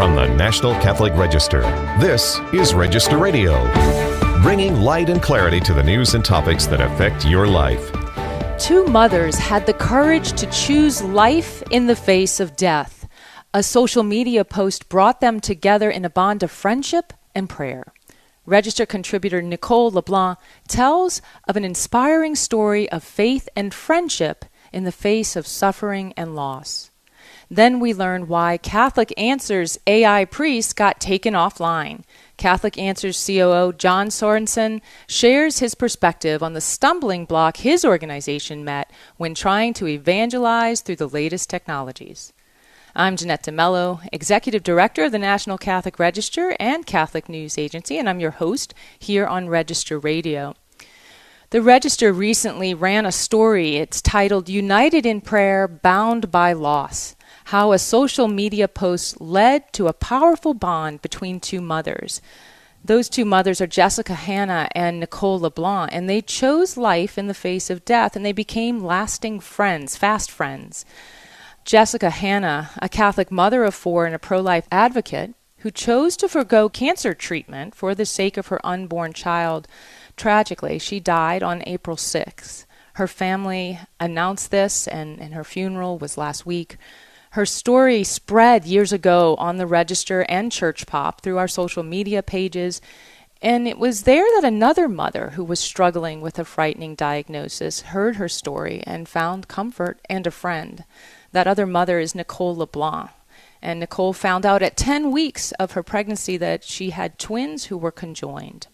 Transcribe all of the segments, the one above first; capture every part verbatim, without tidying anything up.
From the National Catholic Register, this is Register Radio, bringing light and clarity to the news and topics that affect your life. Two mothers had the courage to choose life in the face of death. A social media post brought them together in a bond of friendship and prayer. Register contributor Nicole LeBlanc tells of an inspiring story of faith and friendship in the face of suffering and loss. Then we learn why Catholic Answers A I priest got taken offline. Catholic Answers C O O John Sorensen shares his perspective on the stumbling block his organization met when trying to evangelize through the latest technologies. I'm Jeanette DeMello, Executive Director of the National Catholic Register and Catholic News Agency, and I'm your host here on Register Radio. The Register recently ran a story. It's titled United in Prayer, Bound by Loss, how a social media post led to a powerful bond between two mothers. Those two mothers are Jessica Hanna and Nicole LeBlanc, and they chose life in the face of death, and they became lasting friends, fast friends. Jessica Hanna, a Catholic mother of four and a pro-life advocate who chose to forgo cancer treatment for the sake of her unborn child. Tragically, she died on April sixth. Her family announced this, and, and her funeral was last week. Her story spread years ago on the Register and Church Pop through our social media pages, and it was there that another mother who was struggling with a frightening diagnosis heard her story and found comfort and a friend. That other mother is Nicole LeBlanc. And Nicole found out at ten weeks of her pregnancy that she had twins who were conjoined.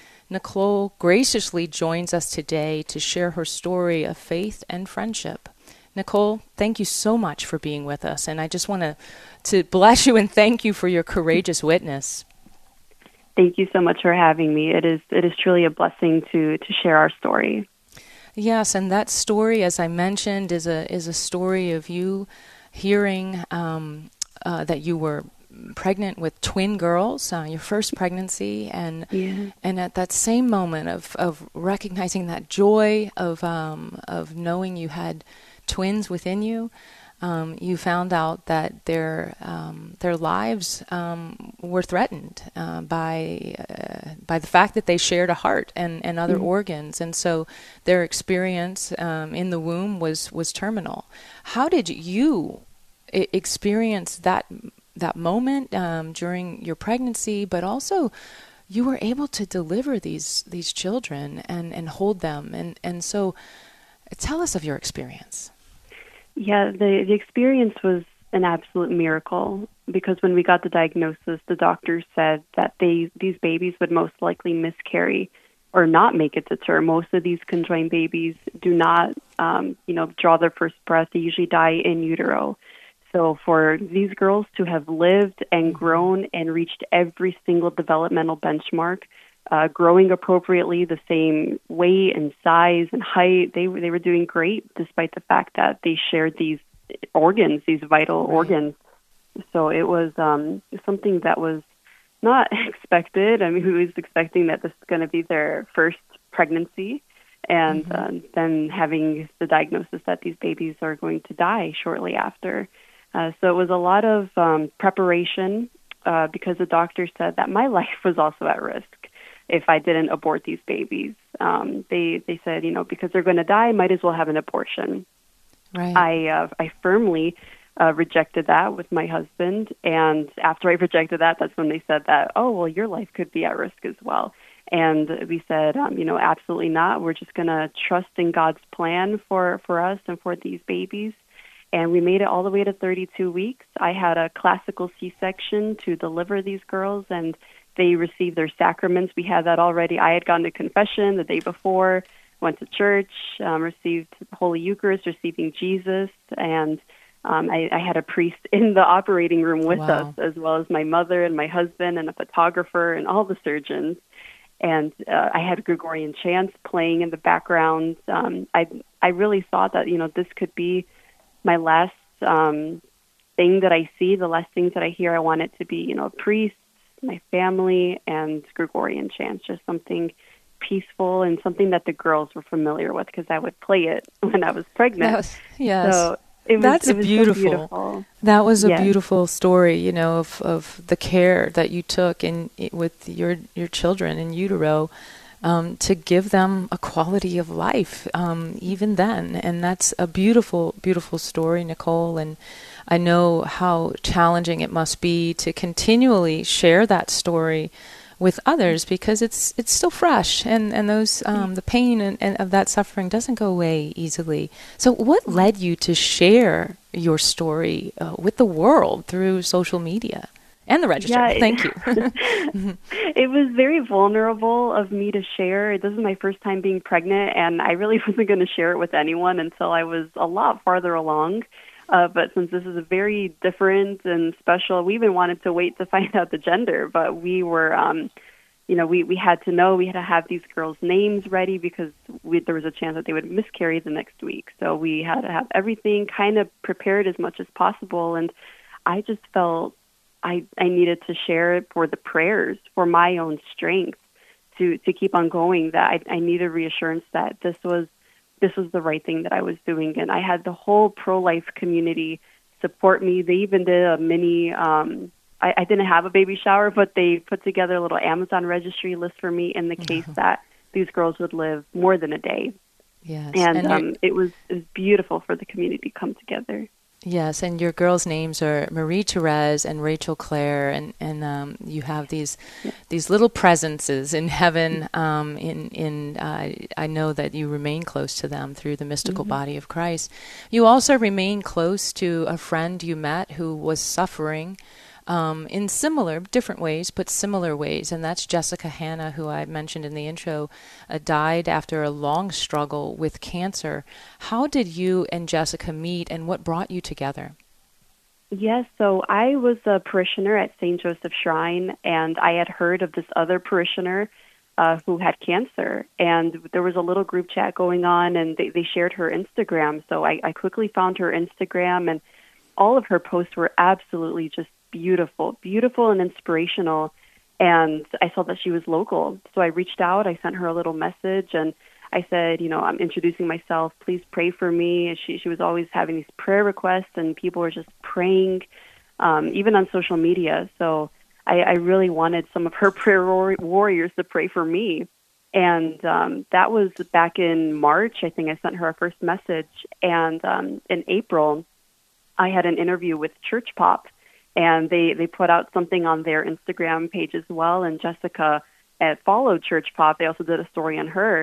Nicole graciously joins us today to share her story of faith and friendship. Nicole, thank you so much for being with us. And I just want to, to bless you and thank you for your courageous witness. Thank you so much for having me. It is it is truly a blessing to to share our story. Yes, and that story, as I mentioned, is a is a story of you hearing um, uh, that you were pregnant with twin girls, uh, your first pregnancy, and yeah. and at that same moment of, of recognizing that joy of um, of knowing you had twins within you, um, you found out that their um, their lives um, were threatened uh, by uh, by the fact that they shared a heart and, and other mm-hmm. organs, and so their experience um, in the womb was was terminal. How did you I- experience that that moment um, during your pregnancy? But also, you were able to deliver these these children and, and hold them, and and so tell us of your experience. Yeah, the, the experience was an absolute miracle because when we got the diagnosis, the doctors said that they these babies would most likely miscarry or not make it to term. Most of these conjoined babies do not, um, you know, draw their first breath. They usually die in utero. So for these girls to have lived and grown and reached every single developmental benchmark, Uh, growing appropriately, the same weight and size and height, they were they were doing great despite the fact that they shared these organs, these vital right. organs. So it was um, something that was not expected. I mean, who was expecting that this is going to be their first pregnancy, and mm-hmm. uh, then having the diagnosis that these babies are going to die shortly after. Uh, so it was a lot of um, preparation uh, because the doctor said that my life was also at risk if I didn't abort these babies. Um, they they said, you know, because they're going to die, might as well have an abortion. Right. I uh, I firmly uh, rejected that with my husband, and after I rejected that, that's when they said that, oh, well, your life could be at risk as well. And we said, um, you know, absolutely not. We're just going to trust in God's plan for, for us and for these babies. And we made it all the way to thirty-two weeks. I had a classical C-section to deliver these girls, and they received their sacraments. We had that already. I had gone to confession the day before, went to church, um, received Holy Eucharist, receiving Jesus, and um, I, I had a priest in the operating room with wow. us, as well as my mother and my husband and a photographer and all the surgeons. And uh, I had Gregorian chants playing in the background. Um, I I really thought that, you know, this could be my last um, thing that I see, the last things that I hear. I want it to be, you know, a priest, my family, and Gregorian chants, just something peaceful and something that the girls were familiar with because I would play it when I was pregnant. Yes. yes. So It was, That's it was beautiful. So beautiful. That was a Yes. beautiful story, you know, of, of the care that you took in with your your children in utero, um, to give them a quality of life, um, even then. And that's a beautiful, beautiful story, Nicole. And I know how challenging it must be to continually share that story with others, because it's it's still fresh, and and those um, the pain and, and of that suffering doesn't go away easily. So, what led you to share your story uh, with the world through social media and the Register? Yeah, it, Thank you. It was very vulnerable of me to share. This is my first time being pregnant, and I really wasn't going to share it with anyone until I was a lot farther along. Uh, but since this is a very different and special, we even wanted to wait to find out the gender. But we were, um, you know, we, we had to know, we had to have these girls' names ready because we, there was a chance that they would miscarry the next week. So we had to have everything kind of prepared as much as possible. And I just felt I, I needed to share it for the prayers, for my own strength to, to keep on going, that I, I needed reassurance that this was this was the right thing that I was doing. And I had the whole pro-life community support me. They even did a mini, um, I, I didn't have a baby shower, but they put together a little Amazon registry list for me in the case uh-huh. that these girls would live more than a day. Yes. And, and um, it was it was beautiful for the community to come together. Yes, and your girls' names are Marie Therese and Rachel Claire, and and um, you have these yeah. these little presences in heaven. Um, in in uh, I know that you remain close to them through the mystical mm-hmm. body of Christ. You also remain close to a friend you met who was suffering um, in similar, different ways, but similar ways, and that's Jessica Hanna, who I mentioned in the intro, uh, died after a long struggle with cancer. How did you and Jessica meet, and what brought you together? Yes, so I was a parishioner at Saint Joseph Shrine, and I had heard of this other parishioner uh, who had cancer, and there was a little group chat going on, and they, they shared her Instagram, so I, I quickly found her Instagram, and all of her posts were absolutely just beautiful, beautiful and inspirational. And I saw that she was local. So I reached out, I sent her a little message, and I said, you know, I'm introducing myself. Please pray for me. And she, she was always having these prayer requests, and people were just praying, um, even on social media. So I, I really wanted some of her prayer warriors to pray for me. And um, that was back in March. I think I sent her a first message. And um, in April, I had an interview with Church Pop. And they, they put out something on their Instagram page as well. And Jessica uh, followed Church Pop. They also did a story on her.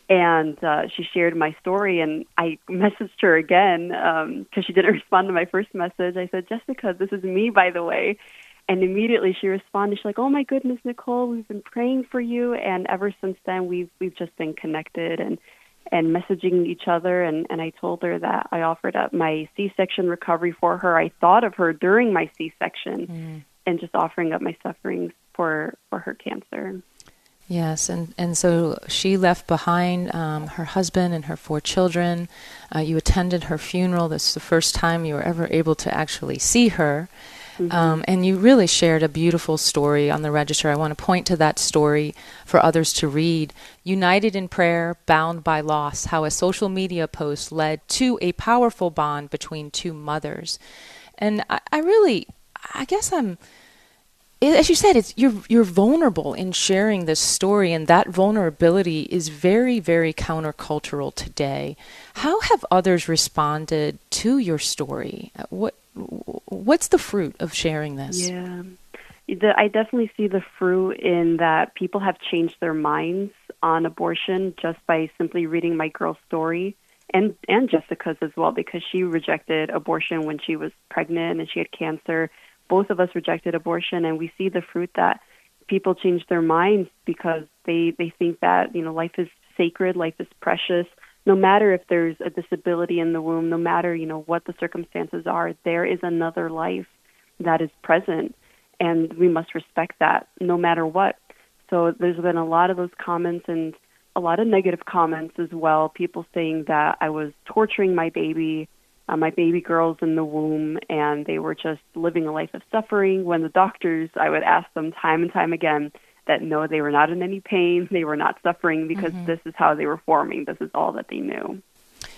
And uh, she shared my story. And I messaged her again because um, she didn't respond to my first message. I said, Jessica, this is me, by the way. And immediately she responded. She's like, oh, my goodness, Nicole, we've been praying for you. And ever since then, we've we've just been connected and and messaging each other, and, and I told her that I offered up my C-section recovery for her. I thought of her during my C-section mm. and just offering up my sufferings for, for her cancer. Yes, and, and so she left behind um, her husband and her four children. Uh, you attended her funeral. This is the first time you were ever able to actually see her. Mm-hmm. Um, and you really shared a beautiful story on the Register. I want to point to that story for others to read. United in prayer, bound by loss, how a social media post led to a powerful bond between two mothers. And I, I really, I guess I'm, as you said, it's you're you're vulnerable in sharing this story, and that vulnerability is very, very countercultural today. How have others responded to your story? What what's the fruit of sharing this? Yeah, the, I definitely see the fruit in that people have changed their minds on abortion just by simply reading my girl's story, and and Jessica's as well, because she rejected abortion when she was pregnant and she had cancer. Both of us rejected abortion, and we see the fruit that people change their minds because they, they think that, you know, life is sacred, life is precious. No matter if there's a disability in the womb, no matter, you know, what the circumstances are, there is another life that is present, and we must respect that no matter what. So there's been a lot of those comments and a lot of negative comments as well, people saying that I was torturing my baby, Uh, my baby girls in the womb, and they were just living a life of suffering, when the doctors, I would ask them time and time again that no, they were not in any pain, they were not suffering, because mm-hmm. this is how they were forming, this is all that they knew.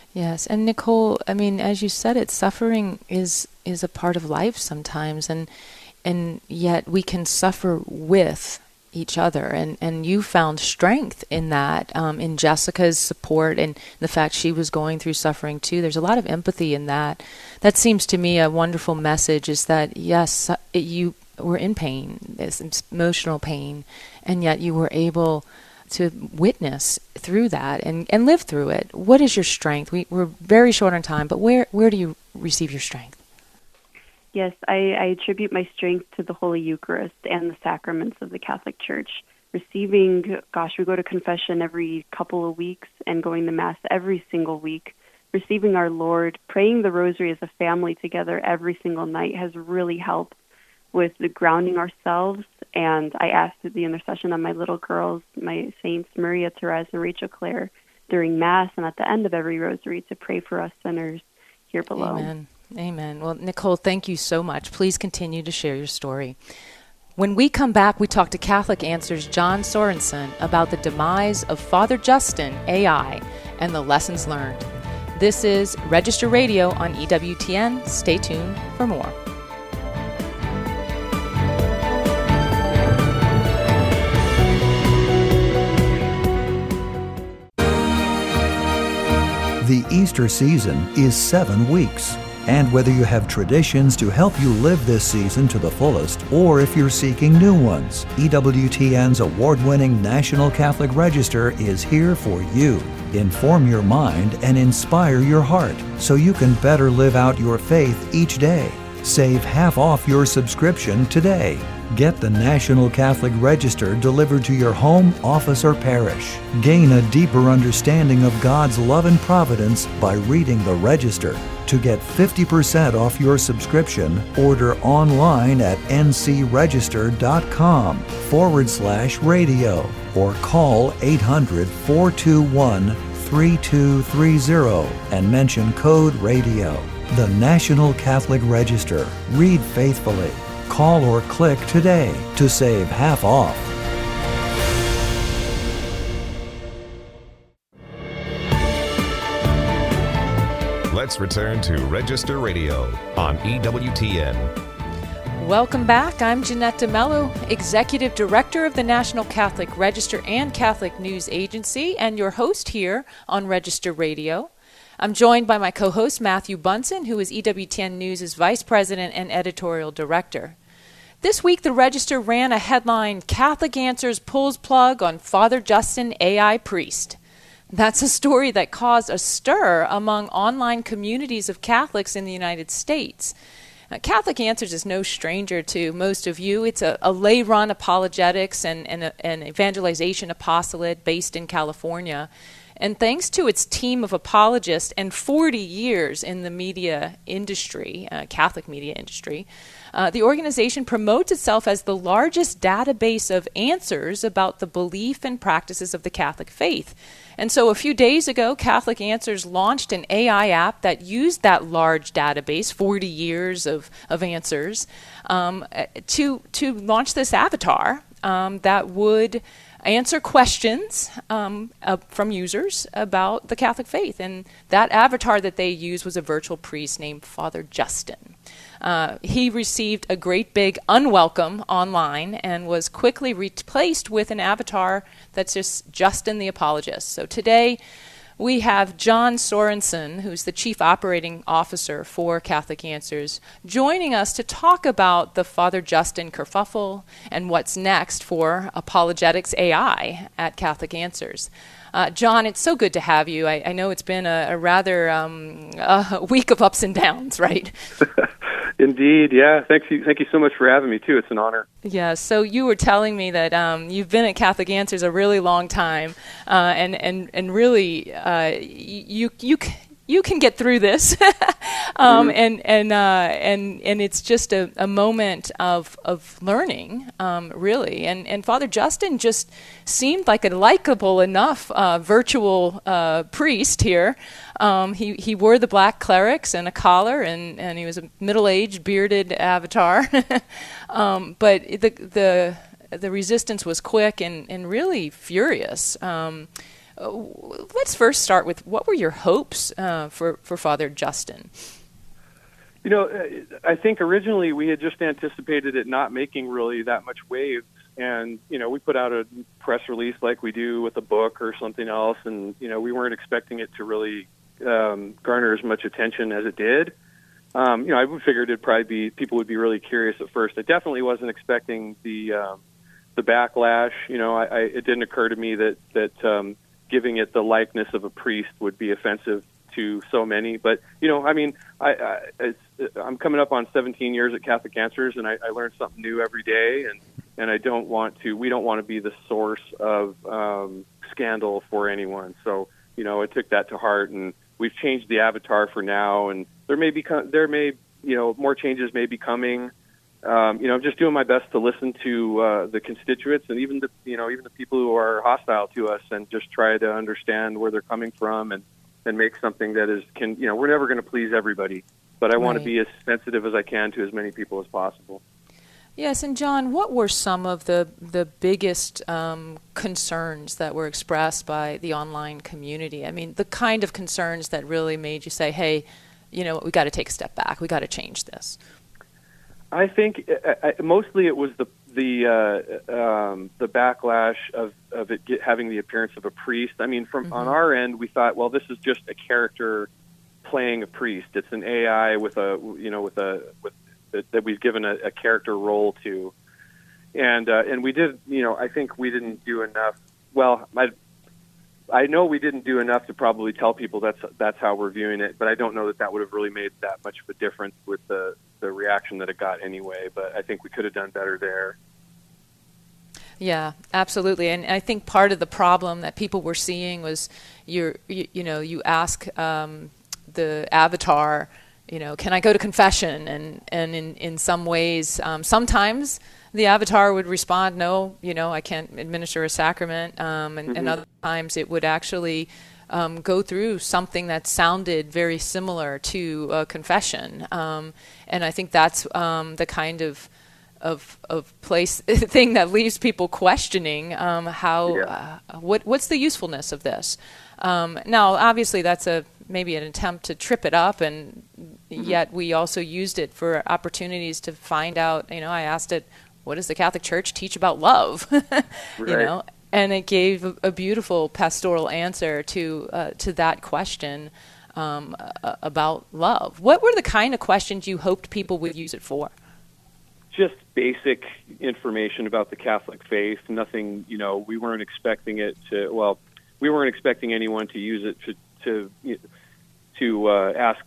Yes, and Nicole, I mean, as you said it, suffering is is a part of life sometimes, and and yet we can suffer with each other, and, and you found strength in that, um, in Jessica's support and the fact she was going through suffering too. There's a lot of empathy in that. That seems to me a wonderful message, is that yes, it, you were in pain, this emotional pain, and yet you were able to witness through that and, and live through it. What is your strength? We, we're very short on time, but where, where do you receive your strength? Yes, I, I attribute my strength to the Holy Eucharist and the sacraments of the Catholic Church. Receiving, gosh, we go to confession every couple of weeks and going to Mass every single week. Receiving our Lord, praying the Rosary as a family together every single night has really helped with the grounding ourselves. And I asked the intercession of my little girls, my saints, Maria Therese and Rachel Clare, during Mass and at the end of every Rosary to pray for us sinners here below. Amen. Amen. Well, Nicole, thank you so much. Please continue to share your story. When we come back, we talk to Catholic Answers' John Sorensen about the demise of Father Justin, A I, and the lessons learned. This is Register Radio on E W T N. Stay tuned for more. The Easter season is seven weeks. And whether you have traditions to help you live this season to the fullest, or if you're seeking new ones, E W T N's award-winning National Catholic Register is here for you. Inform your mind and inspire your heart so you can better live out your faith each day. Save half off your subscription today. Get the National Catholic Register delivered to your home, office, or parish. Gain a deeper understanding of God's love and providence by reading the Register. To get fifty percent off your subscription, order online at ncregister.com forward slash radio or call eight hundred, four two one, three two three zero and mention code radio. The National Catholic Register. Read faithfully. Call or click today to save half off. Let's return to Register Radio on E W T N. Welcome back. I'm Jeanette DeMello, Executive Director of the National Catholic Register and Catholic News Agency, and your host here on Register Radio. I'm joined by my co-host, Matthew Bunson, who is E W T N News' Vice President and Editorial Director. This week, the Register ran a headline, Catholic Answers pulls plug on Father Justin, A I priest. That's a story that caused a stir among online communities of Catholics in the United States. Now, Catholic Answers is no stranger to most of you. It's a, a lay-run apologetics and, and a, an evangelization apostolate based in California. And thanks to its team of apologists and forty years in the media industry, uh, Catholic media industry, uh, the organization promotes itself as the largest database of answers about the belief and practices of the Catholic faith. And so a few days ago, Catholic Answers launched an A I app that used that large database, forty years of, of answers, um, to, to launch this avatar um, that would answer questions um, uh, from users about the Catholic faith. And that avatar that they used was a virtual priest named Father Justin. Uh, he received a great big unwelcome online and was quickly replaced with an avatar that's just Justin the Apologist. So today we have John Sorensen, who's the Chief Operating Officer for Catholic Answers, joining us to talk about the Father Justin kerfuffle and what's next for Apologetics A I at Catholic Answers. Uh, John, it's so good to have you. I, I know it's been a, a rather um, a week of ups and downs, right? Indeed, yeah. Thank you, thank you so much for having me, too. It's an honor. Yeah, so you were telling me that um, you've been at Catholic Answers a really long time, uh, and, and, and really uh, you, you, you can get through this, um, mm-hmm. and and uh, and and it's just a, a moment of of learning, um, really. And and Father Justin just seemed like a likable enough uh, virtual uh, priest here. Um, he he wore the black clerics and a collar, and, and he was a middle-aged bearded avatar. um, but the the the resistance was quick and and really furious. Um, uh, let's first start with what were your hopes uh, for, for Father Justin? You know, I think originally we had just anticipated it not making really that much waves. And, you know, we put out a press release like we do with a book or something else. And, you know, we weren't expecting it to really um, garner as much attention as it did. Um, you know, I figured it'd probably be, people would be really curious at first. I definitely wasn't expecting the um, the backlash. You know, I, I, it didn't occur to me that, that um, giving it the likeness of a priest would be offensive to so many. But, you know, I mean, I, I, it's, I'm coming up on seventeen years at Catholic Answers, and I, I learn something new every day. And, and I don't want to, we don't want to be the source of um, scandal for anyone. So, you know, I took that to heart, and we've changed the avatar for now, and there may be, there may, you know, more changes may be coming. Um, you know, I'm just doing my best to listen to uh, the constituents and even the, you know, even the people who are hostile to us, and just try to understand where they're coming from, and, and make something that is, can, you know, we're never going to please everybody, but I want Right. to be as sensitive as I can to as many people as possible. Yes, and John, what were some of the the biggest um, concerns that were expressed by the online community? I mean, the kind of concerns that really made you say, "Hey, you know, we got to take a step back. We got to change this." I think I, I, mostly it was the the uh, um, the backlash of of it get, having the appearance of a priest. I mean, from Mm-hmm. on our end, we thought, well, this is just a character playing a priest. It's an A I with a you know with a with that, that we've given a, a character role to, and uh, and we did, you know, I think we didn't do enough. Well, I I know we didn't do enough to probably tell people that's that's how we're viewing it, but I don't know that that would have really made that much of a difference with the the reaction that it got anyway. But I think we could have done better there. Yeah, absolutely. And I think part of the problem that people were seeing was you're, you, you know, you ask um, the avatar, you know, can I go to confession? And, and in, in some ways, um, sometimes the avatar would respond, no, you know, I can't administer a sacrament. Um, and, Mm-hmm. and other times it would actually um, go through something that sounded very similar to a confession. Um, and I think that's um, the kind of of of place thing that leaves people questioning um, how Yeah. uh, what what's the usefulness of this. Um, now, obviously, that's a maybe an attempt to trip it up, and mm-hmm. yet we also used it for opportunities to find out. You know, I asked it, "What does the Catholic Church teach about love?" you Right. know, and it gave a, a beautiful pastoral answer to uh, to that question um, uh, about love. What were the kind of questions you hoped people would use it for? Just basic information about the Catholic faith. Nothing, you know, we weren't expecting it to, well, we weren't expecting anyone to use it to, to, to uh, ask,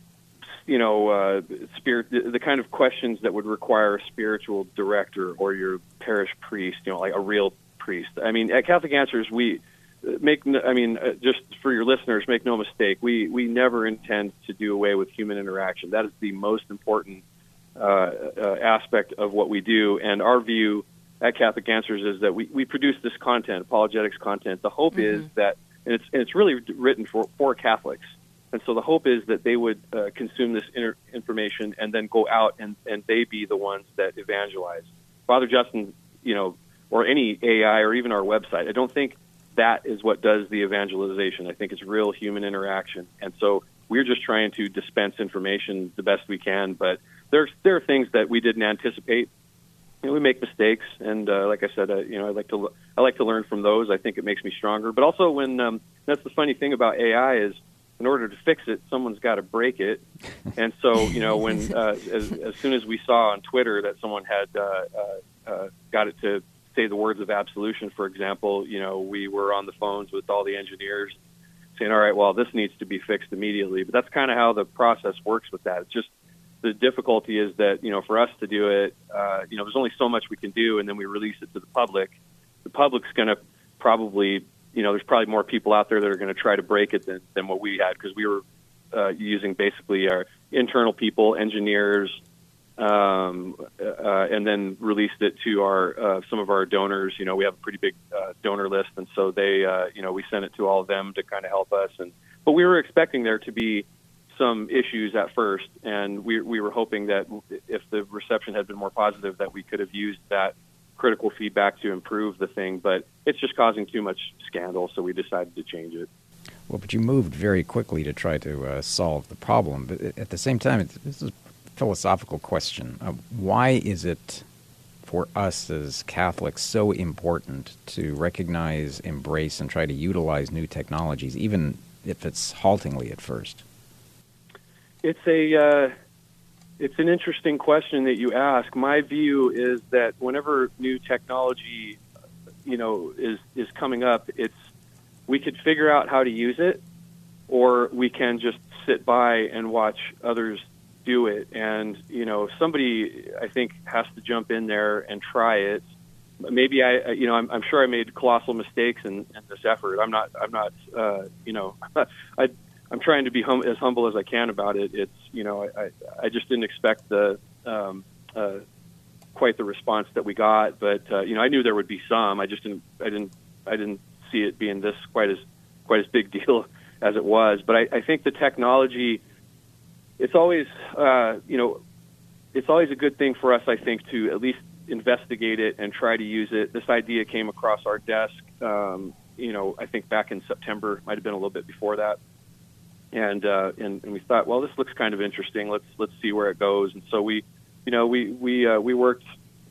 you know, uh, spirit, the, the kind of questions that would require a spiritual director or your parish priest, you know, like a real priest. I mean, at Catholic Answers, we make, no, I mean, uh, just for your listeners, make no mistake, we, we never intend to do away with human interaction. That is the most important Uh, uh, aspect of what we do, and our view at Catholic Answers is that we, we produce this content, apologetics content. The hope Mm-hmm. is that, and it's, and it's really written for, for Catholics, and so the hope is that they would uh, consume this inter- information and then go out and, and they be the ones that evangelize. Father Justin, you know, or any A I or even our website, I don't think that is what does the evangelization. I think it's real human interaction, and so we're just trying to dispense information the best we can, but There's, there are things that we didn't anticipate. You know, we make mistakes, and uh, like I said, uh, you know, I like to I like to learn from those. I think it makes me stronger. But also, when um, that's the funny thing about A I is, in order to fix it, someone's got to break it. And so, you know, when uh, as, as soon as we saw on Twitter that someone had uh, uh, uh, got it to say the words of absolution, for example, you know, we were on the phones with all the engineers saying, "All right, well, this needs to be fixed immediately." But that's kind of how the process works with that. It's just the difficulty is that, you know, for us to do it, uh, you know, there's only so much we can do, and then we release it to the public. The public's going to probably, you know, there's probably more people out there that are going to try to break it than, than what we had, because we were uh, using basically our internal people, engineers, um, uh, and then released it to our uh, some of our donors. You know, we have a pretty big uh, donor list, and so they, uh, you know, we sent it to all of them to kind of help us. And but we were expecting there to be some issues at first, and we we were hoping that if the reception had been more positive, that we could have used that critical feedback to improve the thing, but it's just causing too much scandal, so we decided to change it. Well, but you moved very quickly to try to uh, solve the problem. But at the same time, it's, this is a philosophical question. Uh, why is it for us as Catholics so important to recognize, embrace, and try to utilize new technologies, even if it's haltingly at first? It's a uh, it's an interesting question that you ask. My view is that whenever new technology, you know, is is coming up, it's we could figure out how to use it, or we can just sit by and watch others do it. And, you know, somebody, I think, has to jump in there and try it. Maybe I, you know, I'm, I'm sure I made colossal mistakes in, in this effort. I'm not, I'm not, uh, you know, I, I'm trying to be hum- as humble as I can about it. It's, you know, I, I just didn't expect the, um, uh, quite the response that we got, but, uh, you know, I knew there would be some. I just didn't, I didn't, I didn't see it being this quite as, quite as big deal as it was. But I, I think the technology, it's always, uh, you know, it's always a good thing for us, I think, to at least investigate it and try to use it. This idea came across our desk, um, you know, I think back in September, might have been a little bit before that. And, uh, and, and we thought, well, this looks kind of interesting. Let's, let's see where it goes. And so we, you know, we, we, uh, we worked,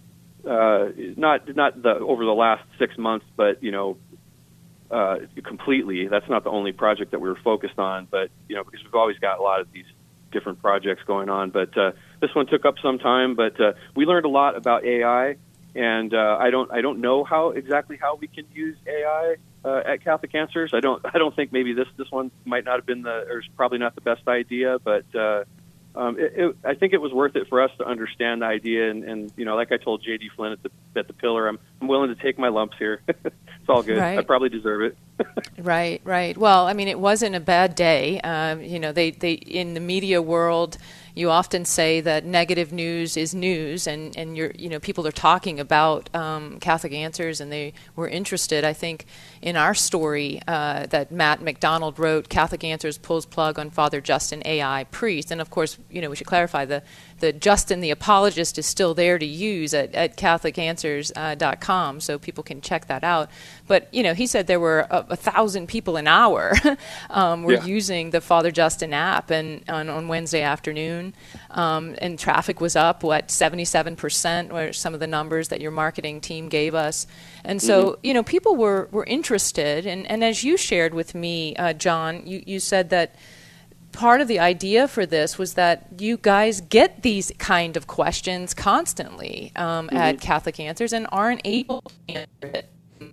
uh, not, not the, over the last six months, but, you know, uh, completely. That's not the only project that we were focused on, but, you know, because we've always got a lot of these different projects going on, but uh, this one took up some time. But uh, we learned a lot about A I, and uh, I don't I don't know how exactly how we can use A I uh, at Catholic Answers. I don't I don't think maybe this this one might not have been the or is probably not the best idea, but uh, um, it, it, I think it was worth it for us to understand the idea. And, and you know, like I told J D Flynn at the at the Pillar, I'm I'm willing to take my lumps here. It's all good. Right. I probably deserve it. Right, right. Well, I mean, it wasn't a bad day. Um, you know, they, they in the media world, you often say that negative news is news, and, and you're, you know, people are talking about um, Catholic Answers, and they were interested. I think in our story uh, that Matt McDonald wrote, Catholic Answers pulls plug on Father Justin A I priest, and of course, you know, we should clarify the the Justin the apologist is still there to use at, at Catholic Answers dot com, so people can check that out. But you know, he said there were a, a thousand people an hour um, were yeah. using the Father Justin app, and on, on Wednesday afternoon, um, and traffic was up what seventy-seven percent, were some of the numbers that your marketing team gave us. And so, mm-hmm. you know, people were were interested, and, and as you shared with me, uh, John, you, you said that part of the idea for this was that you guys get these kind of questions constantly um, mm-hmm. at Catholic Answers and aren't able to answer it.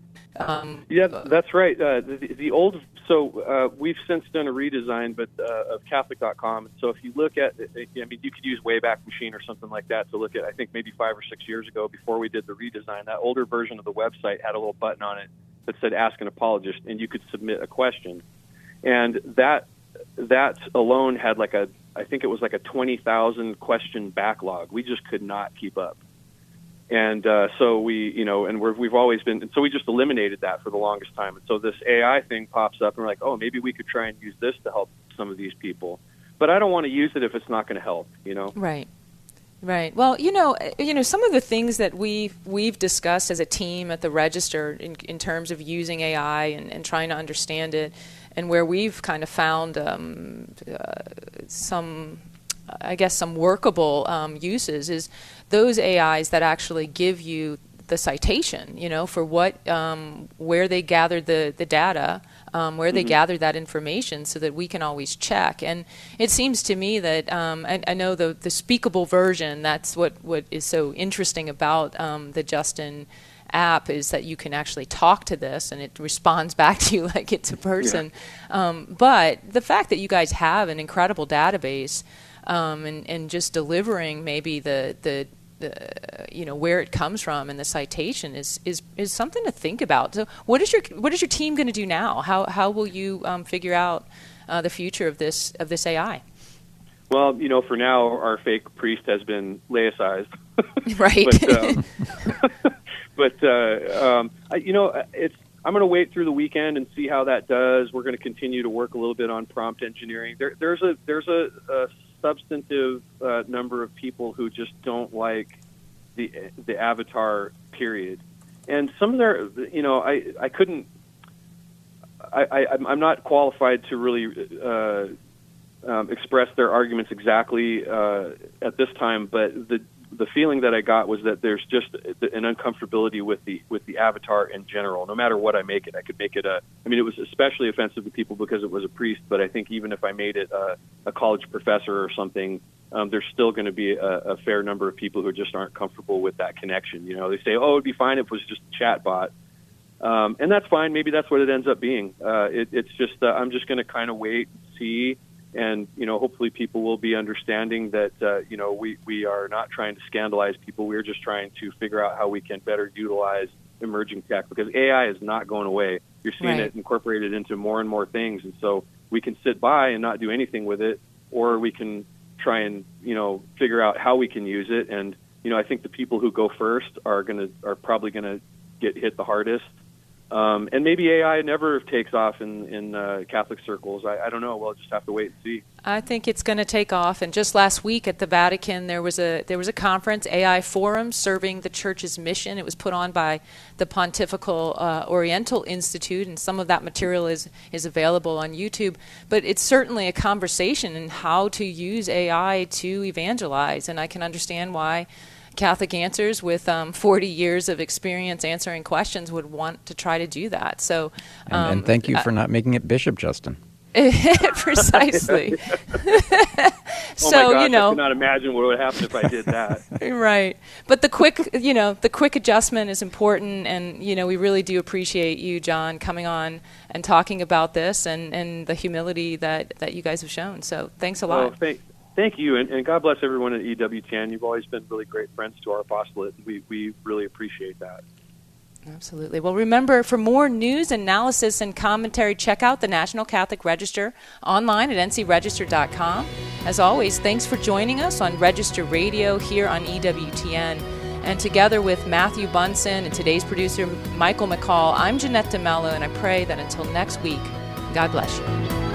Um, yeah, that's right. Uh, the, the old, so uh, we've since done a redesign, but uh, of Catholic dot com. So if you look at, I mean, you could use Wayback Machine or something like that to look at. I think maybe five or six years ago, before we did the redesign, that older version of the website had a little button on it that said "Ask an Apologist," and you could submit a question, and that that alone had like a, I think it was like a twenty thousand question backlog. We just could not keep up. And uh, so we, you know, and we're, we've always been, and so we just eliminated that for the longest time. And so this A I thing pops up, and we're like, oh, maybe we could try and use this to help some of these people. But I don't want to use it if it's not going to help, you know? Right. Right. Well, you know, you know, some of the things that we've we've discussed as a team at the Register in, in terms of using A I and, and trying to understand it, and where we've kind of found um, uh, some, I guess, some workable um, uses is those A Is that actually give you the citation, you know, for what, um, where they gathered the, the data, um, where mm-hmm. they gathered that information, so that we can always check. And it seems to me that, um, I, I know the, the speakable version, that's what, what is so interesting about um, the Justin app, is that you can actually talk to this and it responds back to you like it's a person. Yeah. Um, but the fact that you guys have an incredible database um, and, and just delivering maybe the, the The, you know, where it comes from and the citation is, is, is something to think about. So what is your what is your team going to do now? How how will you um, figure out uh, the future of this of this A I? Well, you know, for now our fake priest has been laicized. Right. but um, but uh, um, I, you know, it's I'm going to wait through the weekend and see how that does. We're going to continue to work a little bit on prompt engineering. There, there's a there's a, a substantive uh, number of people who just don't like the the Avatar period. And some of their, you know, I I couldn't, I, I I'm not qualified to really uh, um, express their arguments exactly uh, at this time, but the the feeling that I got was that there's just an uncomfortability with the with the Avatar in general. No matter what I make it, I could make it a. I mean, it was especially offensive to people because it was a priest. But I think even if I made it a, a college professor or something, um, there's still going to be a, a fair number of people who just aren't comfortable with that connection. You know, they say, "Oh, it'd be fine if it was just a chat bot," um, and that's fine. Maybe that's what it ends up being. Uh, it, it's just uh, I'm just going to kind of wait and see. And, you know, hopefully people will be understanding that, uh, you know, we, we are not trying to scandalize people. We're just trying to figure out how we can better utilize emerging tech, because A I is not going away. You're seeing Right. it incorporated into more and more things. And so we can sit by and not do anything with it, or we can try and, you know, figure out how we can use it. And, you know, I think the people who go first are going to are probably going to get hit the hardest. Um, and maybe A I never takes off in, in uh, Catholic circles. I, I don't know. We'll just have to wait and see. I think it's going to take off. And just last week at the Vatican, there was a there was a conference, A I Forum, serving the Church's mission. It was put on by the Pontifical uh, Oriental Institute, and some of that material is is available on YouTube. But it's certainly a conversation in how to use A I to evangelize, and I can understand why Catholic Answers, with um, forty years of experience answering questions, would want to try to do that. So, um, and, and thank you for uh, not making it Bishop, Justin. Precisely. So, oh my gosh, you know, I cannot imagine what would happen if I did that. Right. But the quick, you know, the quick adjustment is important, and you know, we really do appreciate you, John, coming on and talking about this, and, and the humility that, that you guys have shown. So, thanks a lot. Well, thank, thank you, and, and God bless everyone at E W T N. You've always been really great friends to our apostolate. We we really appreciate that. Absolutely. Well, remember, for more news, analysis, and commentary, check out the National Catholic Register online at n c register dot com. As always, thanks for joining us on Register Radio here on E W T N. And together with Matthew Bunson and today's producer, Michael McCall, I'm Jeanette DeMello, and I pray that until next week, God bless you.